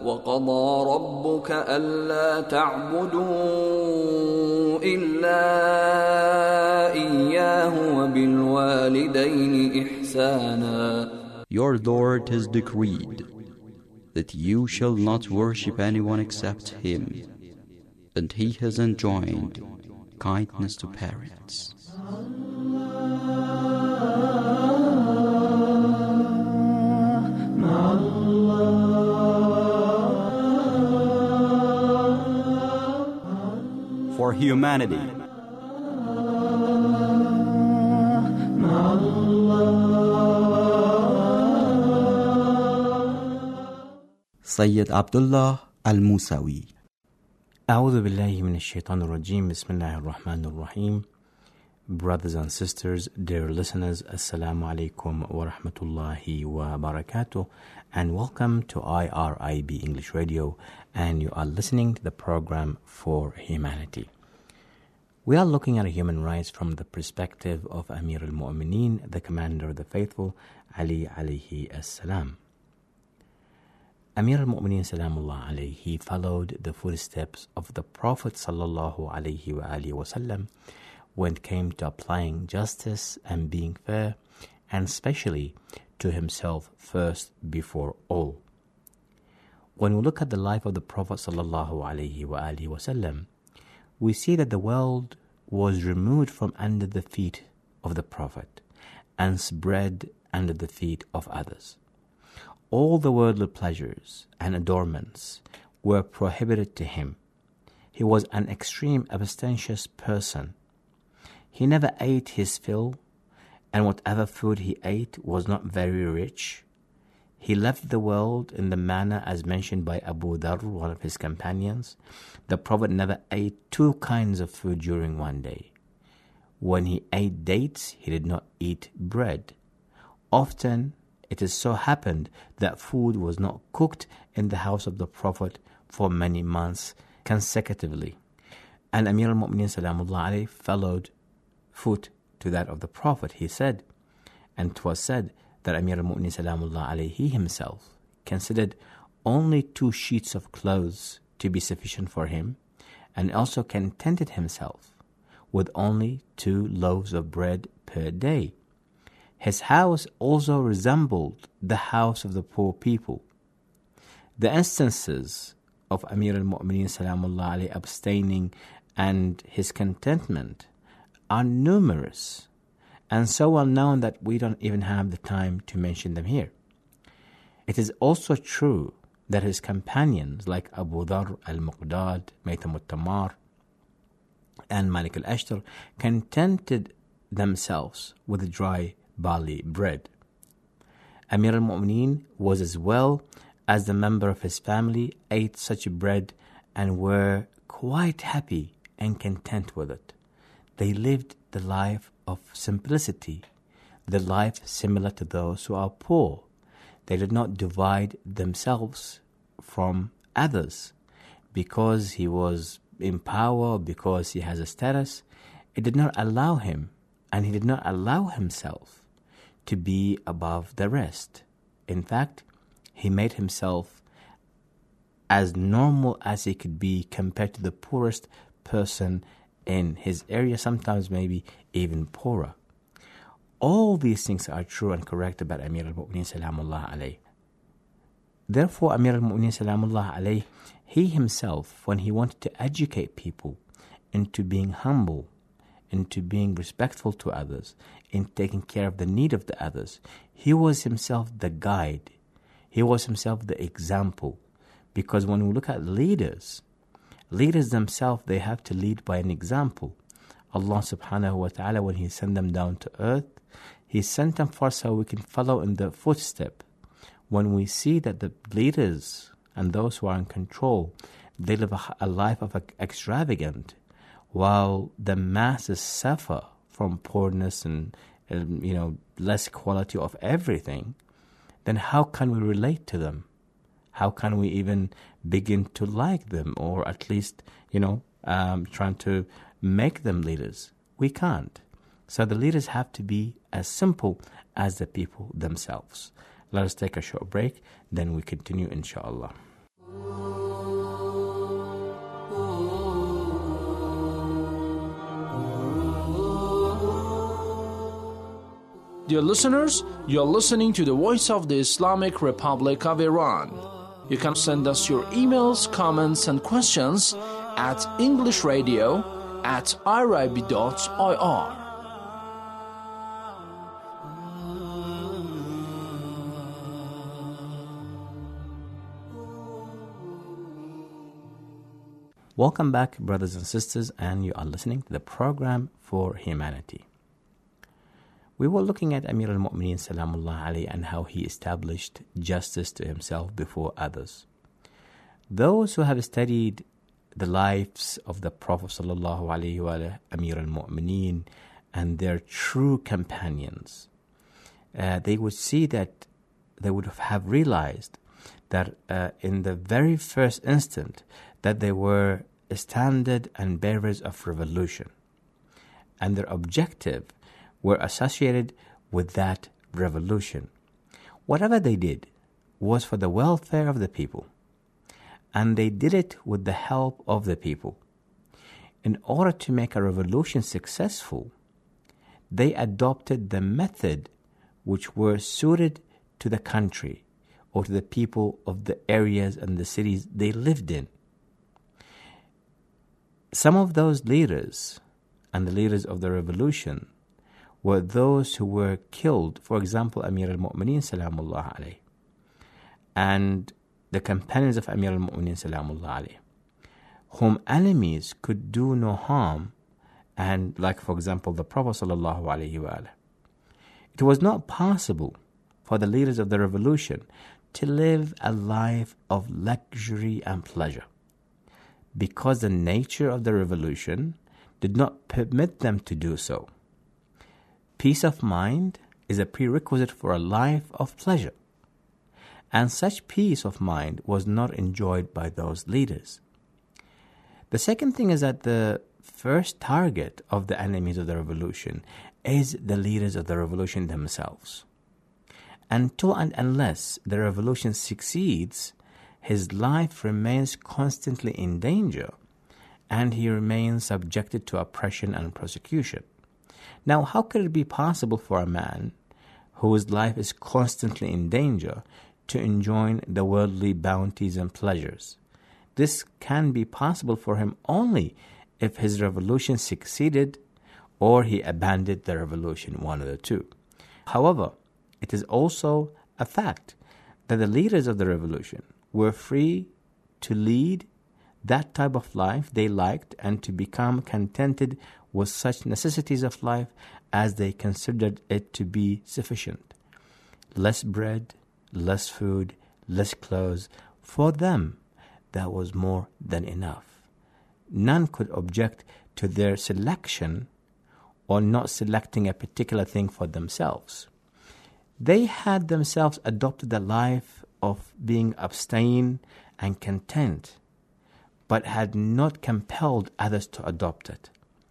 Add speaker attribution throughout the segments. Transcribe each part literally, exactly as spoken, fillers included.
Speaker 1: وقضى ربك ألا تعبدوا إلا إياه وبالوالدين إحسانا.
Speaker 2: Your Lord has decreed that you shall not worship anyone except Him, and He has enjoined kindness to parents. For humanity, Sayyid Abdullah Al-Musawi.
Speaker 3: أعوذ بالله من الشيطان الرجيم بسم الله الرحمن الرحيم. Brothers and sisters, dear listeners, Assalamu alaikum wa rahmatullahi wa barakatuh, and welcome to I R I B English Radio, and you are listening to the program For Humanity. We are looking at human rights from the perspective of Amir al-Mu'mineen, the commander of the faithful, Ali alayhi as-salam. Amir al-Mu'mineen salamullah alayhi, he followed the footsteps of the Prophet sallallahu alayhi wa alihi wasallam when it came to applying justice and being fair, and especially to himself first before all. When we look at the life of the Prophet sallallahu alayhi wa alihi wasallam, we see that the world was removed from under the feet of the Prophet and spread under the feet of others. All the worldly pleasures and adornments were prohibited to him. He was an extreme abstemious person. He never ate his fill, and whatever food he ate was not very rich. He left the world in the manner as mentioned by Abu Dharr, one of his companions. The Prophet never ate two kinds of food during one day. When he ate dates, he did not eat bread. Often, it has so happened that food was not cooked in the house of the Prophet for many months consecutively. And Amir al-Mu'mineen salamullah alayhi followed foot to that of the Prophet. He said, and 'twas said that Amir al-Mu'mineen salamullah alayhi, he himself considered only two sheets of clothes to be sufficient for him, and also contented himself with only two loaves of bread per day. His house also resembled the house of the poor people. The instances of Amir al-Mu'mineen salamullah alayhi abstaining and his contentment are numerous and so well known that we don't even have the time to mention them here. It is also true that his companions like Abu Dharr al-Muqdad, Maytham al-Tamar, and Malik al-Ashtar contented themselves with dry barley bread. Amir al-Mu'mineen was, as well as the member of his family, ate such bread and were quite happy and content with it. They lived the life of simplicity, the life similar to those who are poor. They did not divide themselves from others because he was in power, because he has a status. It did not allow him, and he did not allow himself to be above the rest. In fact, he made himself as normal as he could be compared to the poorest person in his area, sometimes maybe even poorer. All these things are true and correct about Amir al-Mu'mineen salamullah alayhi. Therefore, Amir al-Mu'mineen salamullah alayhi, he himself, when he wanted to educate people into being humble, into being respectful to others, in taking care of the need of the others, he was himself the guide. He was himself the example. Because when we look at leaders, leaders themselves, they have to lead by an example. Allah subhanahu wa ta'ala, when He sent them down to earth, He sent them first so we can follow in the footstep. When we see that the leaders and those who are in control, they live a, a life of extravagant, while the masses suffer from poorness and, um, you know, less quality of everything, then how can we relate to them? How can we even begin to like them, or at least, you know, um, trying to make them leaders? We can't. So the leaders have to be as simple as the people themselves. Let us take a short break, then we continue, inshallah.
Speaker 4: Dear listeners, you are listening to the voice of the Islamic Republic of Iran. You can send us your emails, comments, and questions at englishradio at irib dot I R.
Speaker 3: Welcome back, brothers and sisters, and you are listening to the program for humanity. We were looking at Amir al-Mu'mineen Salamullah alayhi and how he established justice to himself before others. Those who have studied the lives of the Prophet Sallallahu Alaihi Wasallam, Amir al-Mu'mineen, and their true companions, uh, they would see that they would have realized that uh, in the very first instant that they were standard and bearers of revolution, and their objective were associated with that revolution. Whatever they did was for the welfare of the people, and they did it with the help of the people. In order to make a revolution successful, they adopted the method which were suited to the country or to the people of the areas and the cities they lived in. Some of those leaders and the leaders of the revolution were those who were killed, for example, Amir al-Mu'mineen Salamullah alayhi, and the companions of Amir al-Mu'mineen Salamullah alayhi, whom enemies could do no harm, and like, for example, the Prophet Sallallahu Alaihi Wasallam. It was not possible for the leaders of the revolution to live a life of luxury and pleasure, because the nature of the revolution did not permit them to do so. Peace of mind is a prerequisite for a life of pleasure, and such peace of mind was not enjoyed by those leaders. The second thing is that the first target of the enemies of the revolution is the leaders of the revolution themselves. Until and unless the revolution succeeds, his life remains constantly in danger, and he remains subjected to oppression and persecution. Now, how could it be possible for a man whose life is constantly in danger to enjoy the worldly bounties and pleasures? This can be possible for him only if his revolution succeeded or he abandoned the revolution, one of the two. However, it is also a fact that the leaders of the revolution were free to lead that type of life they liked and to become contented with such necessities of life as they considered it to be sufficient. Less bread, less food, less clothes. For them, that was more than enough. None could object to their selection or not selecting a particular thing for themselves. They had themselves adopted the life of being abstain and content, but had not compelled others to adopt it.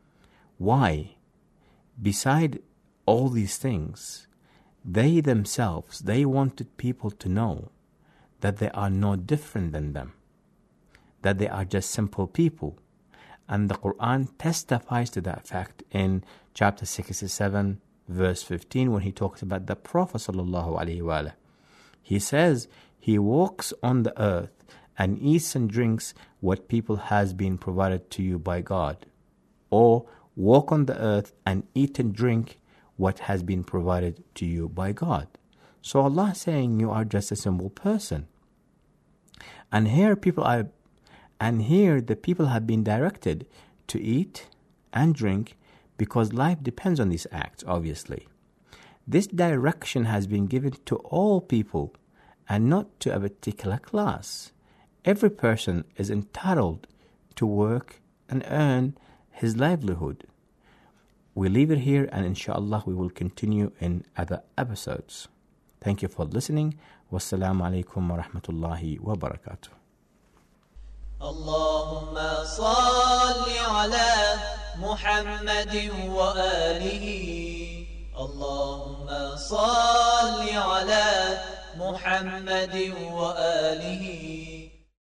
Speaker 3: Why? Beside all these things, they themselves, they wanted people to know that they are no different than them, that they are just simple people. And the Quran testifies to that fact in chapter sixty-seven, verse fifteen, when he talks about the Prophet Sallallahu Alaihi Wasallam. He says, he walks on the earth and eats and drinks what people has been provided to you by God, or walk on the earth and eat and drink what has been provided to you by God. So Allah is saying you are just a simple person. And here people are, and here the people have been directed to eat and drink because life depends on these acts, obviously. This direction has been given to all people and not to a particular class. Every person is entitled to work and earn his livelihood. We leave it here, and inshallah we will continue in other episodes. Thank you for listening. Wassalamu alaikum wa rahmatullahi wa barakatuh.
Speaker 5: Allahumma salli ala Muhammadin wa alihi. Allahumma salli ala Muhammadin wa alihi.